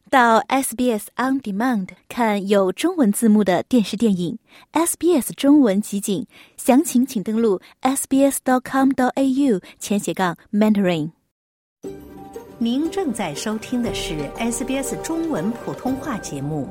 到 SBS On Demand 看有中文字幕的电视电影 SBS 中文集锦，详情请登录 sbs.com.au/Mandarin。 您正在收听的是 SBS 中文普通话节目。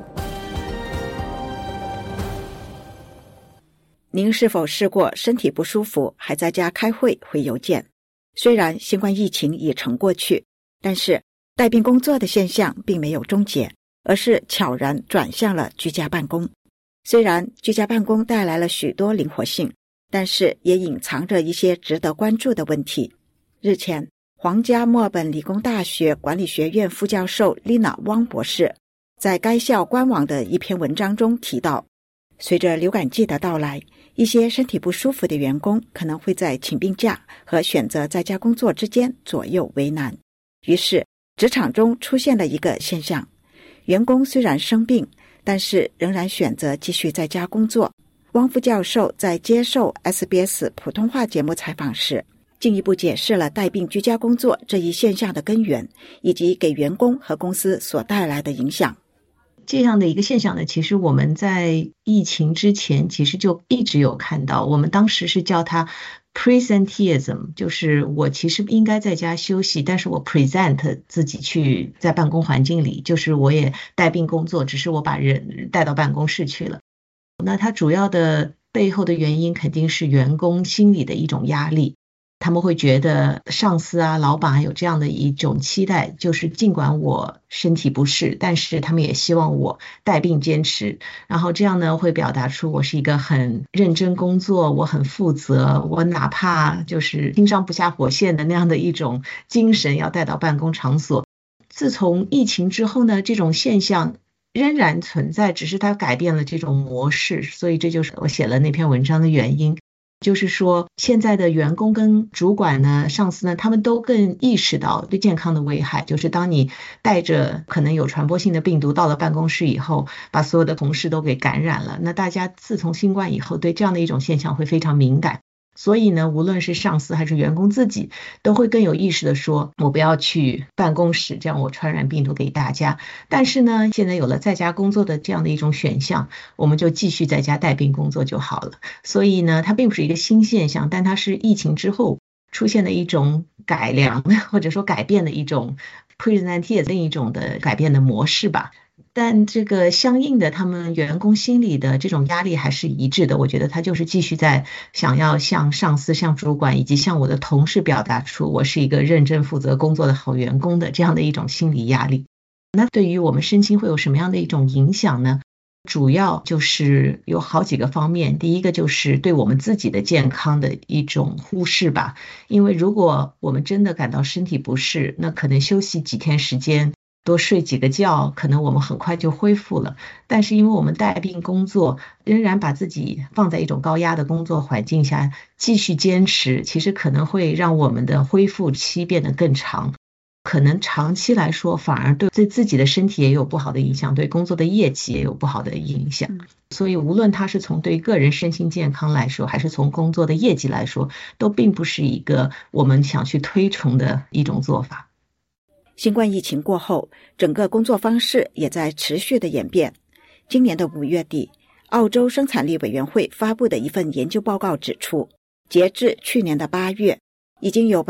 您是否试过身体不舒服还在家开会回邮件？虽然新冠疫情已成过去，但是带病工作的现象并没有终结，而是悄然转向了居家办公。虽然居家办公带来了许多灵活性，但是也隐藏着一些值得关注的问题。日前，皇家墨尔本理工大学管理学院副教授丽娜·汪博士在该校官网的一篇文章中提到，随着流感季的到来，一些身体不舒服的员工可能会在请病假和选择在家工作之间左右为难。于是职场中出现了一个现象，员工虽然生病，但是仍然选择继续在家工作。汪副教授在接受 SBS 普通话节目采访时，进一步解释了带病居家工作这一现象的根源，以及给员工和公司所带来的影响。 这样的一个现象呢，其实我们在疫情之前其实就一直有看到，我们当时是叫它 presenteeism， 就是我其实应该在家休息，但是我 present 自己去在办公环境里，就是我也带病工作，只是我把人带到办公室去了。那它主要的背后的原因肯定是员工心理的一种压力，他们会觉得上司啊、老板有这样的一种期待，就是尽管我身体不适，但是他们也希望我带病坚持，然后这样呢会表达出我是一个很认真工作，我很负责，我哪怕就是轻伤不下火线的那样的一种精神要带到办公场所。自从疫情之后呢，这种现象仍然存在，只是它改变了这种模式，所以这就是我写了那篇文章的原因。就是说现在的员工跟主管呢、上司呢，他们都更意识到对健康的危害，就是当你带着可能有传播性的病毒到了办公室以后，把所有的同事都给感染了，那大家自从新冠以后对这样的一种现象会非常敏感，所以呢，无论是上司还是员工自己都会更有意识的说，我不要去办公室，这样我传染病毒给大家。但是呢，现在有了在家工作的这样的一种选项，我们就继续在家带病工作就好了。所以呢，它并不是一个新现象，但它是疫情之后出现的一种改良或者说改变的一种 presenteeism 一种的改变的模式吧。但这个相应的他们员工心里的这种压力还是一致的，我觉得他就是继续在想要向上司、向主管以及向我的同事表达出我是一个认真负责工作的好员工的这样的一种心理压力。那对于我们身心会有什么样的一种影响呢？主要就是有好几个方面，第一个就是对我们自己的健康的一种忽视吧，因为如果我们真的感到身体不适，那可能休息几天时间，多睡几个觉，可能我们很快就恢复了。但是因为我们带病工作，仍然把自己放在一种高压的工作环境下继续坚持，其实可能会让我们的恢复期变得更长，可能长期来说反而对自己的身体也有不好的影响，对工作的业绩也有不好的影响。所以无论它是从对个人身心健康来说，还是从工作的业绩来说，都并不是一个我们想去推崇的一种做法。 新冠疫情过后，整个工作方式也在持续的演变。今年的5月底，澳洲生产力委员会发布的一份研究报告指出，截至去年的8月，已经有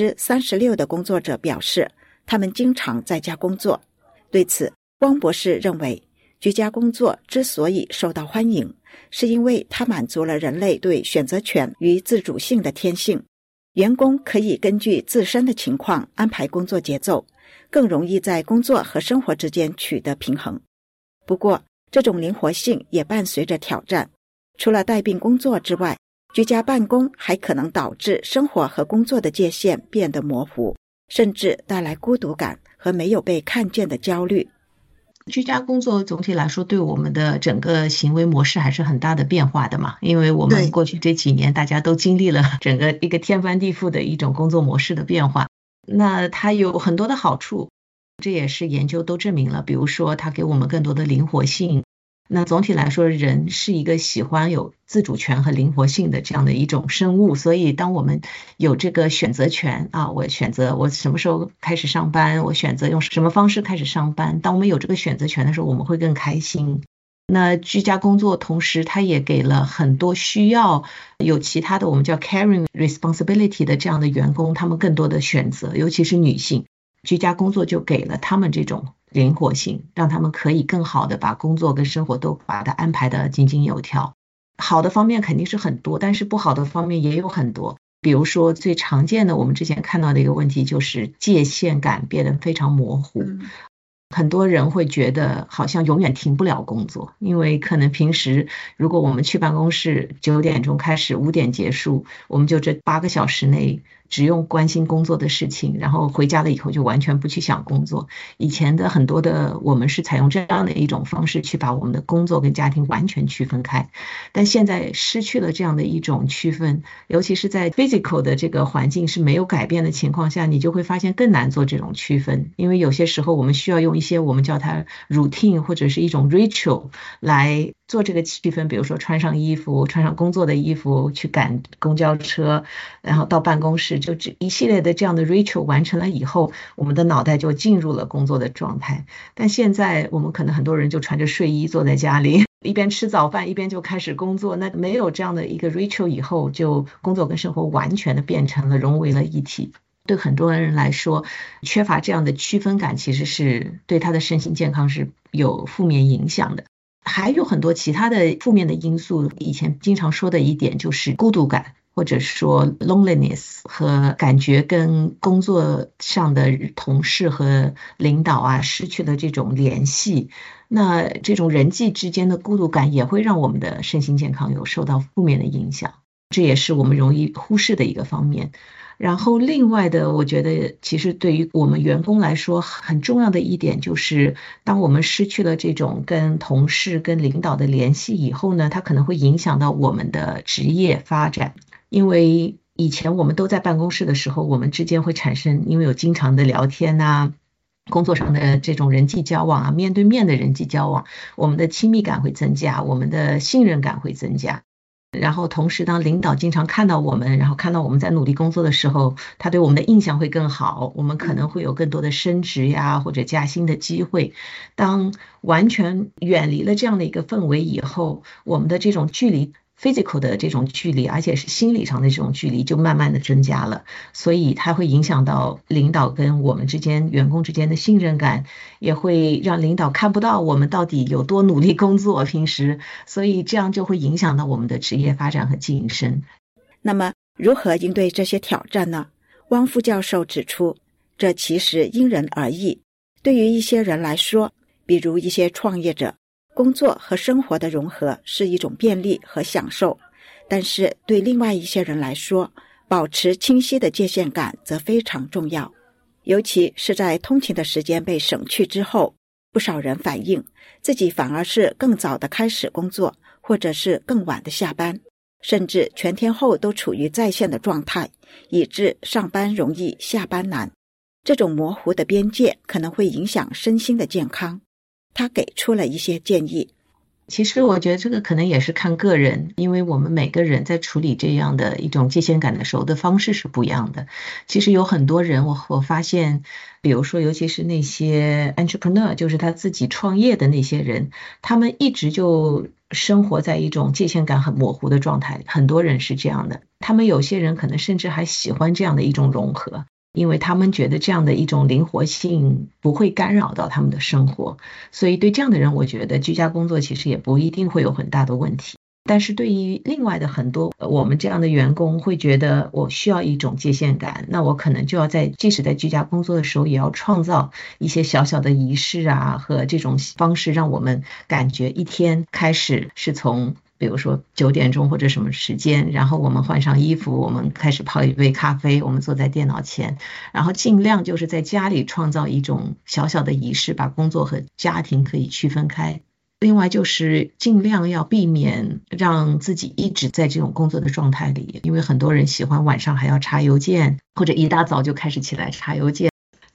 36% 的工作者表示他们经常在家工作。对此，汪博士认为，居家工作之所以受到欢迎，是因为它满足了人类对选择权与自主性的天性。员工可以根据自身的情况安排工作节奏，更容易在工作和生活之间取得平衡。不过，这种灵活性也伴随着挑战。除了带病工作之外，居家办公还可能导致生活和工作的界限变得模糊，甚至带来孤独感和没有被看见的焦虑。 居家工作总体来说对我们的整个行为模式还是很大的变化的嘛，因为我们过去这几年大家都经历了整个一个天翻地覆的一种工作模式的变化。那它有很多的好处，这也是研究都证明了，比如说它给我们更多的灵活性， 那总体来说，人是一个喜欢有自主权和灵活性的这样的一种生物，所以当我们有这个选择权啊，我选择我什么时候开始上班，我选择用什么方式开始上班，当我们有这个选择权的时候，我们会更开心。那居家工作同时它也给了很多需要有其他的我们叫 caring responsibility 的这样的员工，他们更多的选择，尤其是女性，居家工作就给了他们这种灵活性，让他们可以更好的把工作跟生活都把它安排得井井有条。好的方面肯定是很多，但是不好的方面也有很多。比如说最常见的我们之前看到的一个问题就是界限感变得非常模糊。很多人会觉得好像永远停不了工作，因为可能平时如果我们去办公室9点钟开始5点结束，我们就这8个小时内只用关心工作的事情，然后回家了以后就完全不去想工作。以前的很多的我们是采用这样的一种方式去把我们的工作跟家庭完全区分开，但现在失去了这样的一种区分，尤其是在 physical 的这个环境是没有改变的情况下，你就会发现更难做这种区分。因为有些时候我们需要用一些我们叫它 routine 或者是一种 ritual 来做这个区分，比如说穿上衣服，穿上工作的衣服去赶公交车，然后到办公室，就一系列的这样的 ritual 完成了以后，我们的脑袋就进入了工作的状态。但现在我们可能很多人就穿着睡衣坐在家里，一边吃早饭一边就开始工作，那没有这样的一个 ritual 以后，就工作跟生活完全的变成了融为了一体。对很多人来说，缺乏这样的区分感其实是对他的身心健康是有负面影响的。还有很多其他的负面的因素，以前经常说的一点就是孤独感，或者说 loneliness 和感觉跟工作上的同事和领导啊失去了这种联系，那这种人际之间的孤独感也会让我们的身心健康有受到负面的影响，这也是我们容易忽视的一个方面。然后另外的，我觉得其实对于我们员工来说很重要的一点就是，当我们失去了这种跟同事跟领导的联系以后呢，它可能会影响到我们的职业发展。因为以前我们都在办公室的时候，我们之间会产生，因为有经常的聊天啊，工作上的这种人际交往啊，面对面的人际交往，我们的亲密感会增加，我们的信任感会增加。然后同时当领导经常看到我们，然后看到我们在努力工作的时候，他对我们的印象会更好，我们可能会有更多的升职呀或者加薪的机会。当完全远离了这样的一个氛围以后，我们的这种距离physical 的这种距离，而且是心理上的这种距离就慢慢的增加了，所以它会影响到领导跟我们之间员工之间的信任感，也会让领导看不到我们到底有多努力工作平时，所以这样就会影响到我们的职业发展和晋升。 那么如何应对这些挑战呢？汪副教授指出，这其实因人而异。对于一些人来说，比如一些创业者，工作和生活的融合是一种便利和享受，但是对另外一些人来说，保持清晰的界限感则非常重要。尤其是在通勤的时间被省去之后，不少人反映自己反而是更早的开始工作，或者是更晚的下班，甚至全天候都处于在线的状态，以致上班容易下班难。这种模糊的边界可能会影响身心的健康。他给出了一些建议。 其实我觉得这个可能也是看个人，因为我们每个人在处理这样的一种界限感的时候的方式是不一样的。其实有很多人我发现，比如说尤其是那些 entrepreneur， 就是他自己创业的那些人，他们一直就生活在一种界限感很模糊的状态，很多人是这样的。他们有些人可能甚至还喜欢这样的一种融合，因为他们觉得这样的一种灵活性不会干扰到他们的生活，所以对这样的人，我觉得居家工作其实也不一定会有很大的问题。但是对于另外的很多我们这样的员工会觉得我需要一种界限感，那我可能就要即使在居家工作的时候也要创造一些小小的仪式啊和这种方式，让我们感觉一天开始是从比如说9点钟或者什么时间，然后我们换上衣服，我们开始泡一杯咖啡，我们坐在电脑前，然后尽量就是在家里创造一种小小的仪式，把工作和家庭可以区分开。另外就是尽量要避免让自己一直在这种工作的状态里，因为很多人喜欢晚上还要查邮件，或者一大早就开始起来查邮件。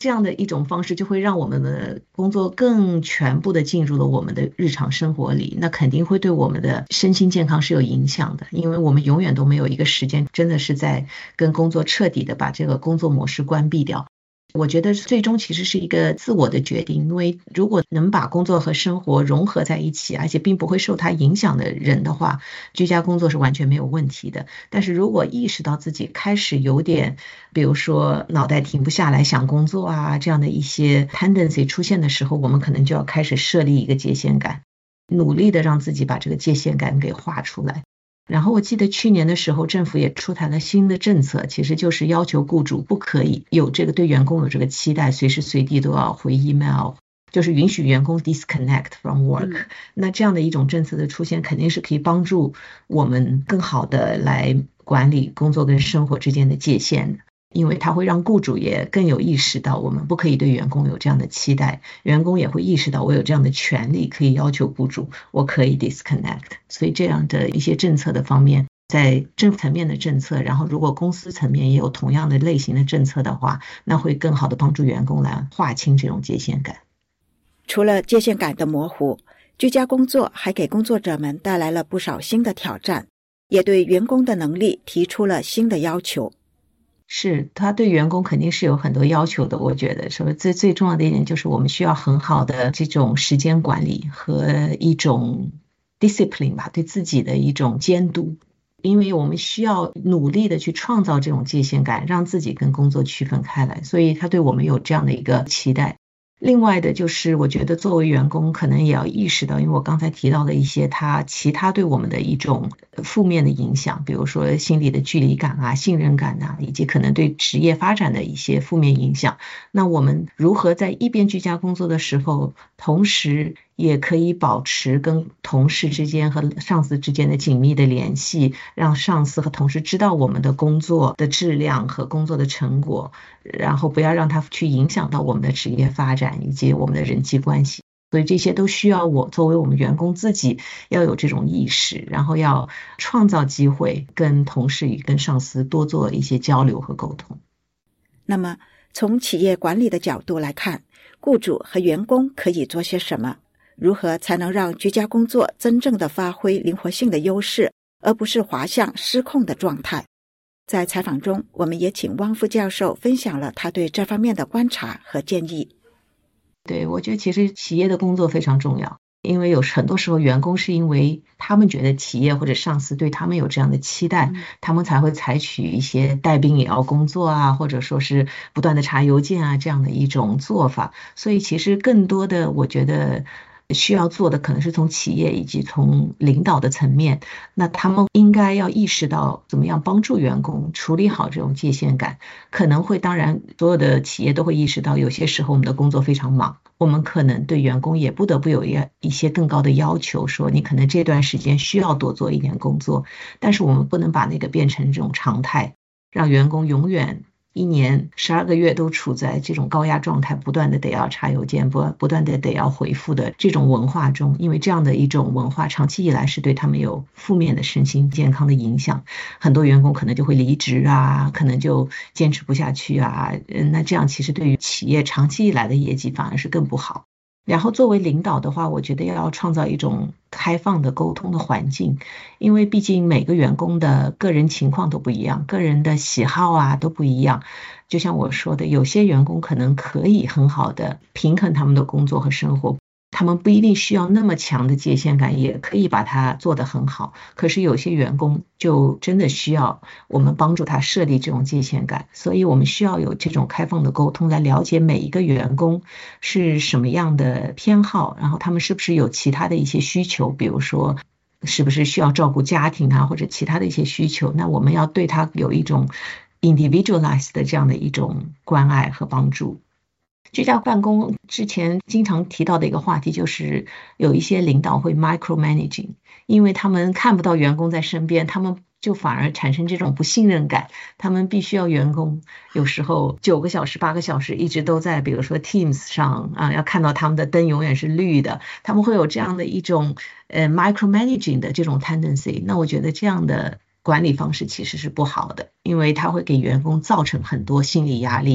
这样的一种方式就会让我们的工作更全部的进入了我们的日常生活里，那肯定会对我们的身心健康是有影响的，因为我们永远都没有一个时间真的是在跟工作彻底的把这个工作模式关闭掉。我觉得最终其实是一个自我的决定，因为如果能把工作和生活融合在一起，而且并不会受它影响的人的话，居家工作是完全没有问题的。但是如果意识到自己开始有点，比如说脑袋停不下来想工作啊，这样的一些 tendency 出现的时候，我们可能就要开始设立一个界限感，努力的让自己把这个界限感给画出来。然后我记得去年的时候，政府也出台了新的政策，其实就是要求雇主不可以有这个对员工有这个期待，随时随地都要回 email， 就是允许员工 disconnect from work。那这样的一种政策的出现，肯定是可以帮助我们更好的来管理工作跟生活之间的界限的。因为它会让雇主也更有意识到我们不可以对员工有这样的期待，员工也会意识到我有这样的权利可以要求雇主我可以 disconnect。 所以这样的一些政策的方面，在政府层面的政策，然后如果公司层面也有同样的类型的政策的话，那会更好的帮助员工来划清这种界限感。 除了界限感的模糊，居家工作还给工作者们带来了不少新的挑战，也对员工的能力提出了新的要求。 是，他对员工肯定是有很多要求的。我觉得说最重要的一点就是我们需要很好的这种时间管理和一种 discipline 吧，对自己的一种监督，因为我们需要努力的去创造这种界限感，让自己跟工作区分开来，所以他对我们有这样的一个期待。另外的就是我觉得作为员工可能也要意识到，因为我刚才提到的一些其他对我们的一种负面的影响，比如说心理的距离感啊、信任感啊，以及可能对职业发展的一些负面影响。那我们如何在一边居家工作的时候，同时也可以保持跟同事之间和上司之间的紧密的联系，让上司和同事知道我们的工作的质量和工作的成果，然后不要让它去影响到我们的职业发展以及我们的人际关系。所以这些都需要作为我们员工自己要有这种意识，然后要创造机会跟同事与跟上司多做一些交流和沟通。 那么从企业管理的角度来看，雇主和员工可以做些什么？如何才能让居家工作真正的发挥灵活性的优势，而不是滑向失控的状态？在采访中，我们也请汪副教授分享了他对这方面的观察和建议。 对，我觉得其实企业的工作非常重要，因为有很多时候员工是因为他们觉得企业或者上司对他们有这样的期待，他们才会采取一些带兵也要工作啊，或者说是不断的查邮件啊这样的一种做法。所以其实更多的我觉得需要做的可能是从企业以及从领导的层面，那他们应该要意识到怎么样帮助员工处理好这种界限感。可能会当然所有的企业都会意识到有些时候我们的工作非常忙，我们可能对员工也不得不有一些更高的要求，说你可能这段时间需要多做一点工作，但是我们不能把那个变成这种常态，让员工永远1年12个月都处在这种高压状态，不断的得要查邮件，不断的得要回复的这种文化中。因为这样的一种文化长期以来是对他们有负面的身心健康的影响，很多员工可能就会离职啊，可能就坚持不下去啊，那这样其实对于企业长期以来的业绩反而是更不好。然后作为领导的话，我觉得要创造一种开放的沟通的环境，因为毕竟每个员工的个人情况都不一样，个人的喜好啊都不一样。就像我说的，有些员工可能可以很好的平衡他们的工作和生活，他们不一定需要那么强的界限感，也可以把它做得很好。可是有些员工就真的需要我们帮助他设立这种界限感，所以我们需要有这种开放的沟通，来了解每一个员工是什么样的偏好，然后他们是不是有其他的一些需求，比如说是不是需要照顾家庭啊，或者其他的一些需求，那我们要对他有一种 individualized 的这样的一种关爱和帮助。居家办公之前经常提到的一个话题，就是有一些领导会 micromanaging， 因为他们看不到员工在身边，他们就反而产生这种不信任感，他们必须要员工有时候9个小时8个小时一直都在比如说 Teams 上啊，要看到他们的灯永远是绿的，他们会有这样的一种micromanaging 的这种 tendency。 那我觉得这样的管理方式其实是不好的，因为它会给员工造成很多心理压力，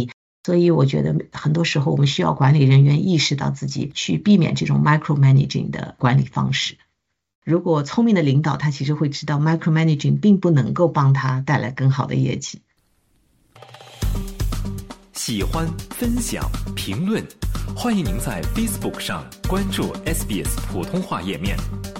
所以我觉得很多时候我们需要管理人员意识到自己去避免这种 micromanaging 的管理方式。如果聪明的领导，他其实会知道 micromanaging 并不能够帮他带来更好的业绩。 喜欢、分享、评论，欢迎您在 Facebook 上关注 SBS 普通话页面。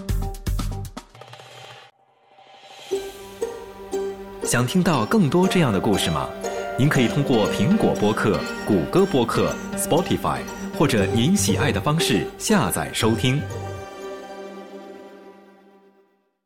想听到更多这样的故事吗？您可以通过苹果播客、谷歌播客、Spotify 或者您喜爱的方式下载收听。